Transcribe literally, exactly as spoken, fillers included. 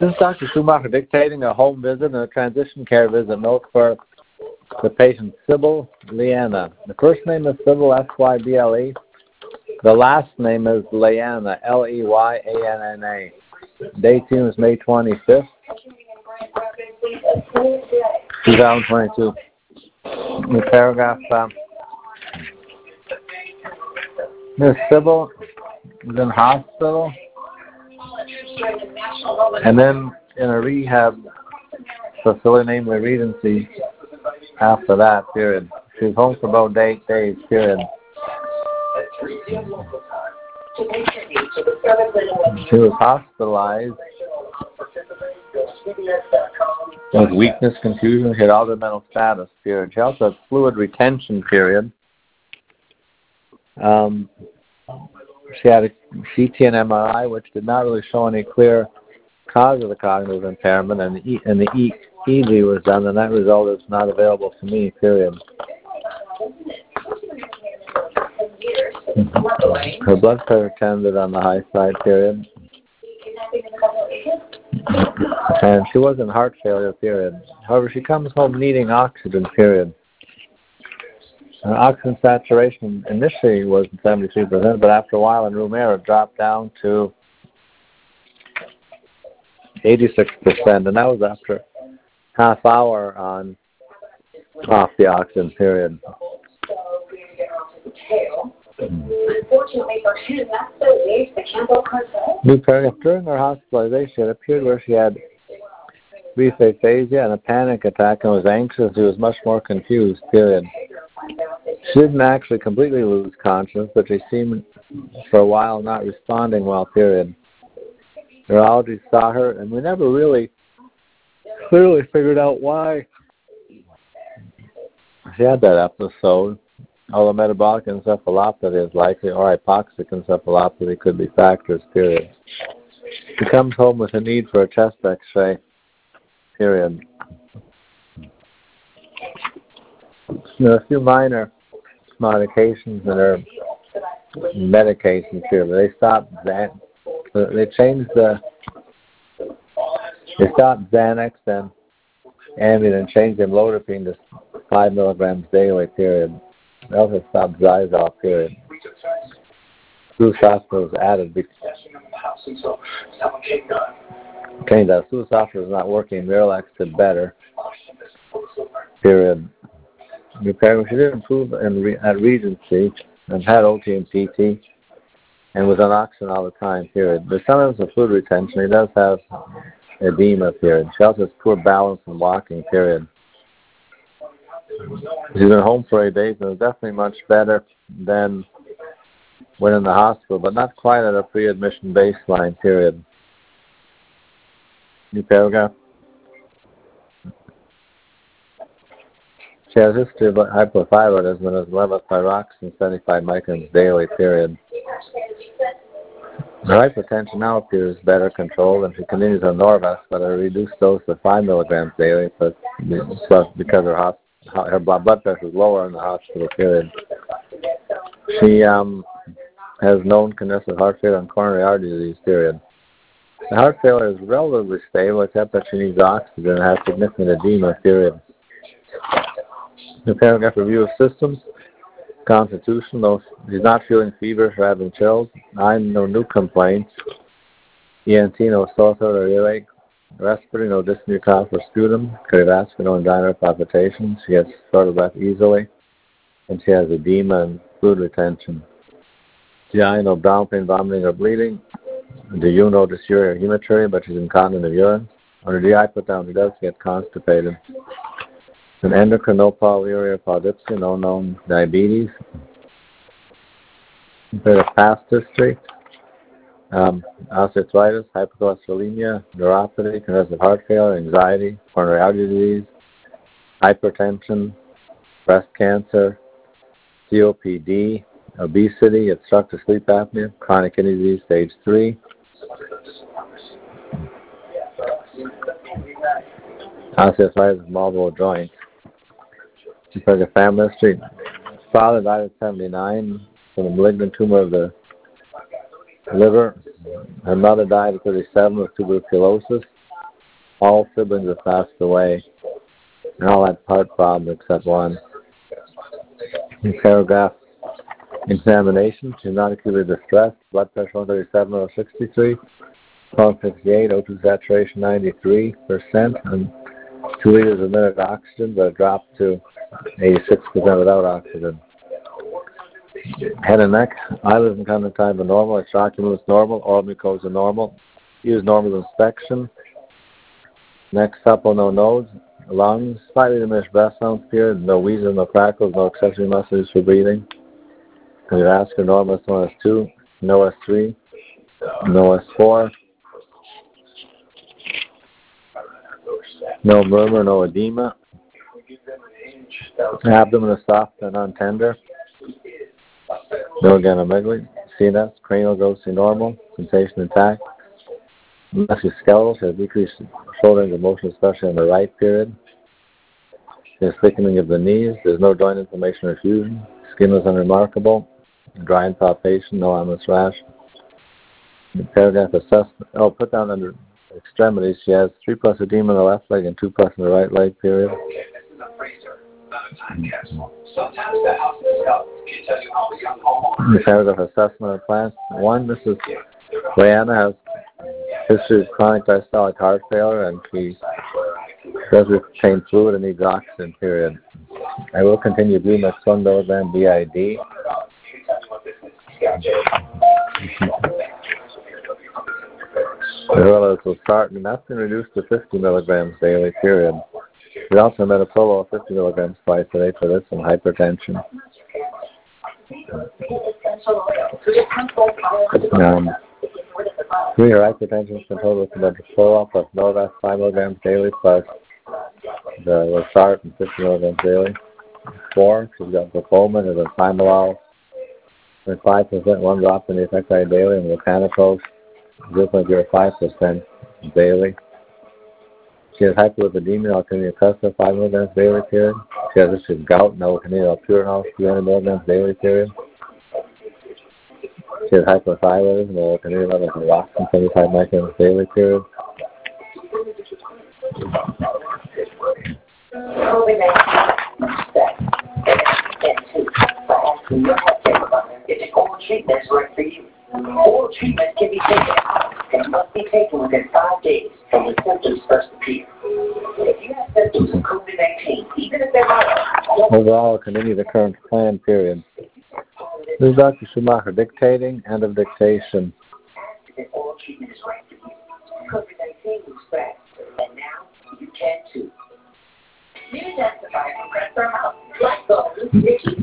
This is Doctor Schumacher dictating a home visit and a transition care visit note for the patient Sybil Leanna. The first name is Sybil, S Y B L E. The last name is Leanna, L E Y A N N A. Date is May twenty-fifth, two thousand twenty-two. The paragraph, um, Miss Sybil is in hospital, and then in a rehab facility, namely Regency, after that period. She was home for about eight days, period. She was hospitalized with weakness, confusion, she had altered mental status, period. She also had fluid retention, period. Um, she had a C T and M R I, which did not really show any clear cause of the cognitive impairment, and the, e, and the e, E E G was done, and that result is not available to me, period. Her blood pressure tended on the high side, period. And she was in heart failure, period. However, she comes home needing oxygen, period. Her oxygen saturation initially was seventy-three percent, but after a while in room air it dropped down to eighty-six percent, and that was after half hour on off the oxygen, period. New paragraph. During her hospitalization, it appeared where she had brief aphasia and a panic attack and was anxious. She was much more confused, period. She didn't actually completely lose consciousness, but she seemed for a while not responding well, period. Neurology saw her, and we never really clearly figured out why she had that episode. Although metabolic encephalopathy is likely, or hypoxic encephalopathy could be factors, period. She comes home with a need for a chest x-ray, period. There are a few minor modifications in her medications here. They stopped Xan- they changed the they stopped Xanax and Ambien and changed amlodipine to five milligrams daily, period. They also stopped Zylzal, period. Fluoxetine was added because okay, that fluoxetine was not working. Miralax did better, period. She did improve in re- at Regency and had O T and P T and was on oxygen all the time, period. There's sometimes a fluid retention. He does have edema, period. She also has poor balance and walking, period. She's been home for eight days and is definitely much better than when in the hospital, but not quite at a pre-admission baseline, period. New paragraph. She has a history of hypothyroidism and has levothyroxine seventy-five micrograms daily, period. Her hypertension now appears better controlled, and she continues on Norvasc, but at a reduced dose of five milligrams daily, but because her hospital her blood pressure is lower in the hospital, period. She um, has known congestive heart failure and coronary artery disease, period. The heart failure is relatively stable, except that she needs oxygen and has significant edema, period. The paragraph review of systems, constitution, though she's not feeling feverish or having chills. Nine, no new complaints. E N T, no sore throat or earache. Respiratory, no dyspnea, cough, or sputum. Cardiovascular, no angina or palpitations. She has short of breath easily. And she has edema and fluid retention. G I, no abdominal pain, vomiting, or bleeding. D U, no dysuria or hematuria, but she's incontinent of urine. On her G I put down, she does get constipated. And endocrine, no polyuria or polydipsia, no known diabetes. Compared to past history. Um, osteoarthritis, hypercholesterolemia, neuropathy, congestive heart failure, anxiety, coronary artery disease, hypertension, breast cancer, C O P D, obesity, obstructive sleep apnea, chronic kidney disease, stage three, osteoarthritis, multiple joints. Compared to family history, father died at seventy-nine from a malignant tumor of the liver. Her mother died at thirty-seven with tuberculosis. All siblings have passed away. And all had heart problems except one. In paragraph examination, she's not acutely distressed. Blood pressure one thirty-seven over sixty-three. Pulse sixty-eight, O two saturation ninety-three percent, and two liters a minute oxygen, but it dropped to eighty-six percent without oxygen. Head and neck, eyelids and conjunctiva normal, extraocular normal, oral mucosa normal. Use normal inspection. Next supple, no nose. Lungs, slightly diminished breath sounds period, no wheezing, no crackles, no accessory muscles for breathing. Cardiovascular normal, no S two, no S three, no S four. No murmur, no edema. Abdomen is soft and untender. No ganomegaly. C N S, cranial ghostly normal. Sensation intact. Musculoskeletal has decreased shoulder range of motion, especially in the right period. There's thickening of the knees. There's no joint inflammation or fusion. Skin is unremarkable. Dry and palpation, no ominous rash. In paragraph assessment. Oh, put down under extremities. She has three plus edema in the left leg and two plus in the right leg period. Okay, this is a freezer, not a time capsule. Sometimes the house itself can tell you how a young homeowner. In paragraph assessment of plants. One, Missus Leanna has history of chronic diastolic heart failure, and she does retain fluid and needs oxygen, period. I will continue Blumex one milligram B I D. As well as losartan, and that's been reduced to fifty milligrams daily, period. We also metoprolol of fifty milligrams twice a day for this and hypertension. Um, three, her hypertension is controlled with metoprolol plus Norvasc five milligrams daily plus the losartan fifty milligrams daily. Four, she's got glaucoma and a Timolol with five percent, one drop in the effect eye daily, and Lecanopros zero point zero five percent daily. She has hyperlipidemia, alkaline custa, five milligrams daily, period. She has this is gout, no alkaline purinol, three hundred milligrams daily, period. She has hypothyroidism, no alkaline levels of roxin, seventy-five micrograms daily, period. It's oral treatment that's right for you. Oral treatment can be taken out and must be taken within five days from the symptoms first appear. If you have symptoms of COVID nineteen, even if they're mild, overall, continue the current plan, period. This is Doctor Schumacher dictating, end of dictation. if oral treatment is right for you. COVID nineteen moves fast, and now you can too. New Densify from Crest House. Black bones, itchy